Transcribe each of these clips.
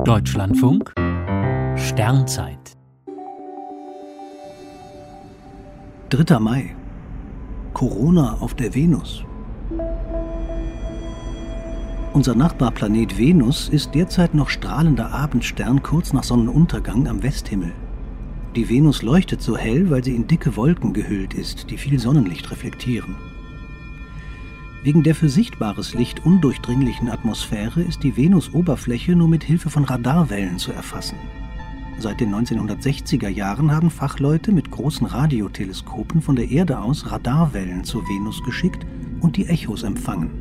Deutschlandfunk Sternzeit 3. Mai. Corona auf der Venus. Unser Nachbarplanet Venus ist derzeit noch strahlender Abendstern kurz nach Sonnenuntergang am Westhimmel. Die Venus leuchtet so hell, weil sie in dicke Wolken gehüllt ist, die viel Sonnenlicht reflektieren. Wegen der für sichtbares Licht undurchdringlichen Atmosphäre ist die Venusoberfläche nur mit Hilfe von Radarwellen zu erfassen. Seit den 1960er Jahren haben Fachleute mit großen Radioteleskopen von der Erde aus Radarwellen zur Venus geschickt und die Echos empfangen.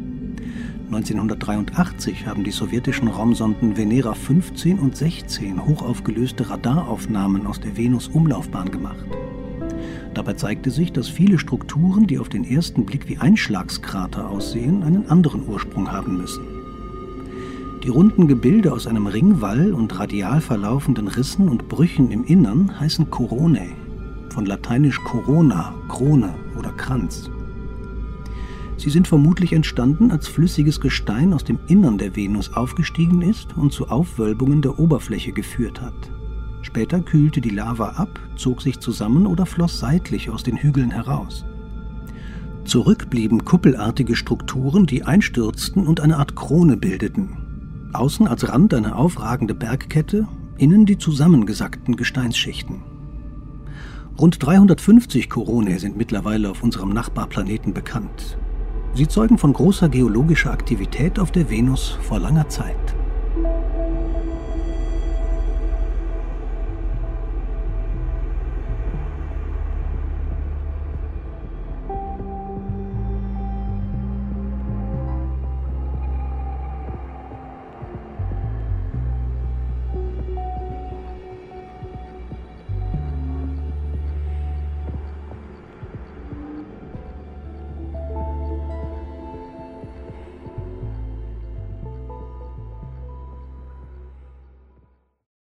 1983 haben die sowjetischen Raumsonden Venera 15 und 16 hochaufgelöste Radaraufnahmen aus der Venus-Umlaufbahn gemacht. Dabei zeigte sich, dass viele Strukturen, die auf den ersten Blick wie Einschlagskrater aussehen, einen anderen Ursprung haben müssen. Die runden Gebilde aus einem Ringwall und radial verlaufenden Rissen und Brüchen im Innern heißen Coronae, von lateinisch corona, Krone oder Kranz. Sie sind vermutlich entstanden, als flüssiges Gestein aus dem Innern der Venus aufgestiegen ist und zu Aufwölbungen der Oberfläche geführt hat. Später kühlte die Lava ab, zog sich zusammen oder floss seitlich aus den Hügeln heraus. Zurück blieben kuppelartige Strukturen, die einstürzten und eine Art Krone bildeten. Außen als Rand eine aufragende Bergkette, innen die zusammengesackten Gesteinsschichten. Rund 350 Coronae sind mittlerweile auf unserem Nachbarplaneten bekannt. Sie zeugen von großer geologischer Aktivität auf der Venus vor langer Zeit.